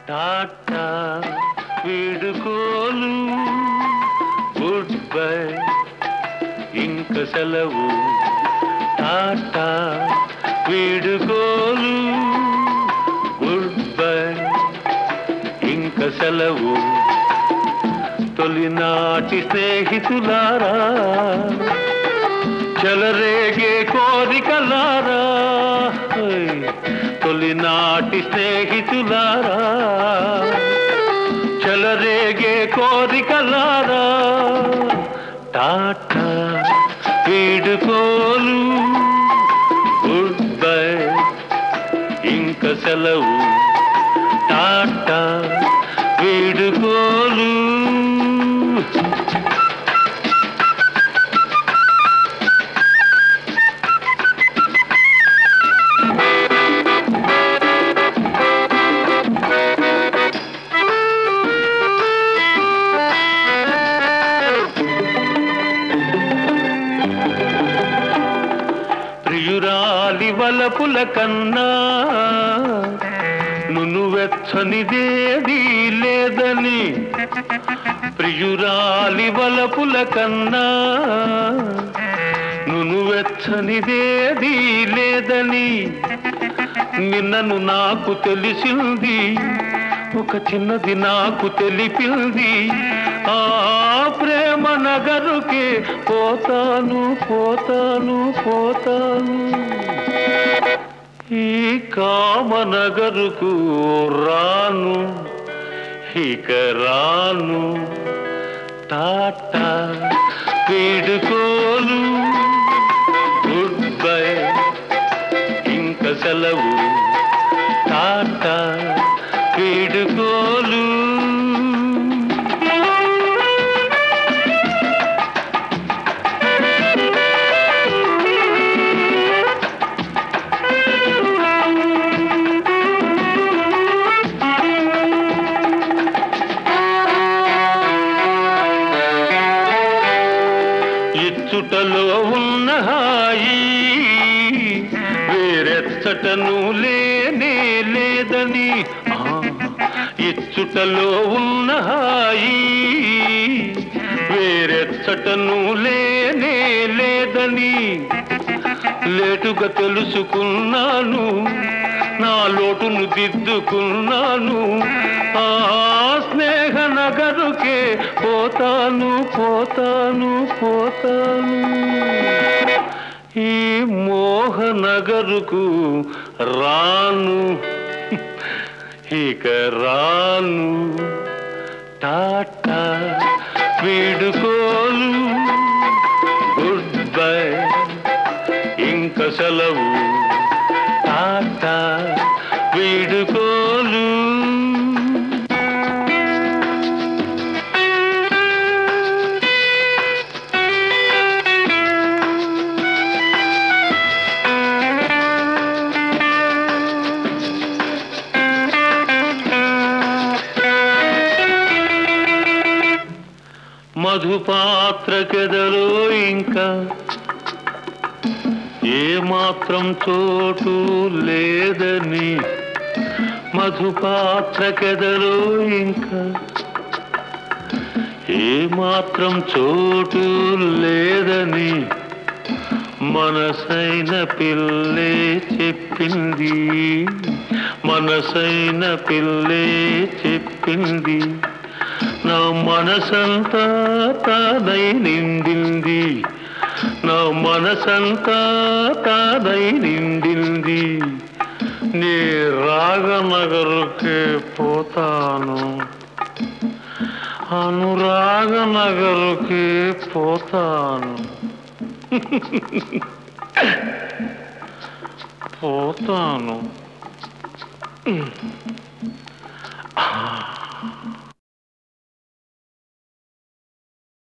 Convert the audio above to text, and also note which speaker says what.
Speaker 1: టాటా వీడుకోలు good bye ఇంక సెలవు టాటా వీడుకోలు గుడ్ బై ఇంక సెలవు తొలినాటి స్నేహితులారా చెలరేగే కోరికలారా తొలినాటి స్నేహితులారా చెలరేగే కోరికలారా టాటా వీడుకోలు గుడ్ బై ఇంక సెలవు టాటా వీడుకోలు ప్రియురాలి వలపుల కన్నా నువ్వెచ్చనిదేదీ లేదని ప్రియురాలి వలపుల కన్నా నువ్వెచ్చనిదేదీ లేదని నిన్నను నాకు తెలిసింది ఒక చిన్నది నాకు తెలిపింది ఆ ప్రేమ నగరుకే పోతాను పోతాను పోతాను ఈ కామనగరుకు రాను ఇక రాను టాటా వీడుకోలు గుడ్ బై ఇంక సెలవు టాటా వీడుకోలు ఇచ్చుటలో ఉన్న హాయి వేరెచ్చటను లేనే లేదని ఇచ్చుటలో ఉన్న హాయి వేరెచ్చటను లేనే లేదని లేటుగా తెలుసుకున్నాను నా లోటును దిద్దుకున్నాను ఆ స్నేహ నగరుకే పోతాను పోతాను పోతాను ఈ మోహ నగరుకు రాను ఇక రాను టాటా వీడుకోలు గుడ్ బై ఇంక సెలవు టాటా వీడుకోలు మధుపాత్రకెదలో ఇంకా ఏమాత్రం చోటు లేదని మధుపాత్రకెదలో ఇంకా ఏమాత్రం చోటు లేదని మనసైన పిల్లే చెప్పింది మనసైన పిల్లే చెప్పింది నా మనసంతా తానై నిండింది నా మనసంతా తానై నిండింది నీ రాగనగరుకే పోతాను అనురాగనగరుకే పోతాను పోతాను